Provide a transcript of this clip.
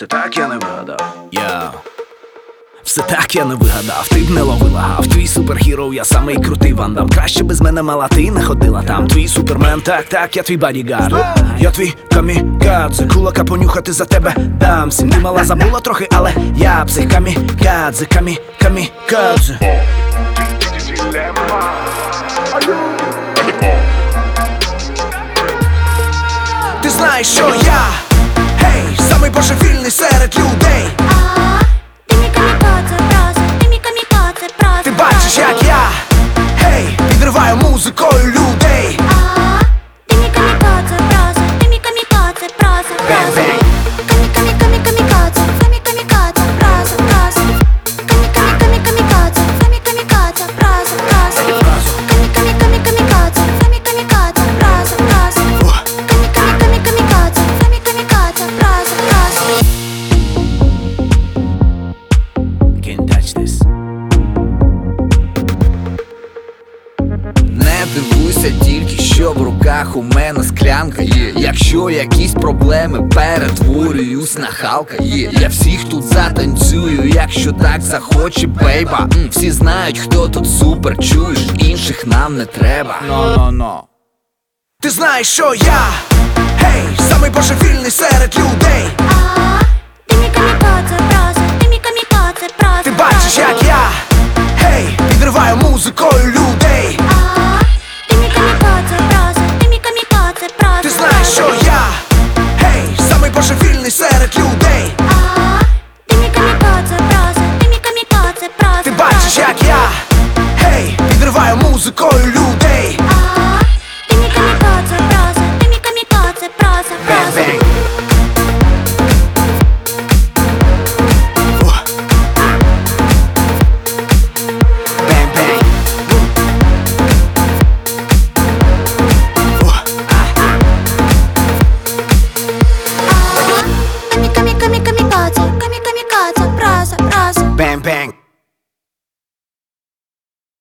Це так я не вигадав. Все так я не вигадав, ти б не ловила гав. Твій супергерой, я самий крутий вандам. Краще без мене мала, ти не ходила там. Твій супермен, так, я твій бодігард. Я твій камікадзе, кулака понюхати за тебе дамся. Ти мала забула трохи, але я псих камікадзе, камікадзе. Ти знаєш, що я, гей, самий божевільний серед людей. Ти бачиш, як я, гей, підриваю музикою людей. Не дивуйся тільки, що в руках у мене склянка є. Якщо якісь проблеми, перетворююсь на Халка є. Я всіх тут затанцюю, якщо так захоче бейба. Всі знають, хто тут супер, чуєш, інших нам не треба. Ти знаєш, що я, гей, самий божевільний серед людей. Ти бачиш, як я, гей, підриваю музикою людей. Ти знаєш, що я, гей, самий божевільний серед людей. Ти бачиш, як я, гей, підриваю музикою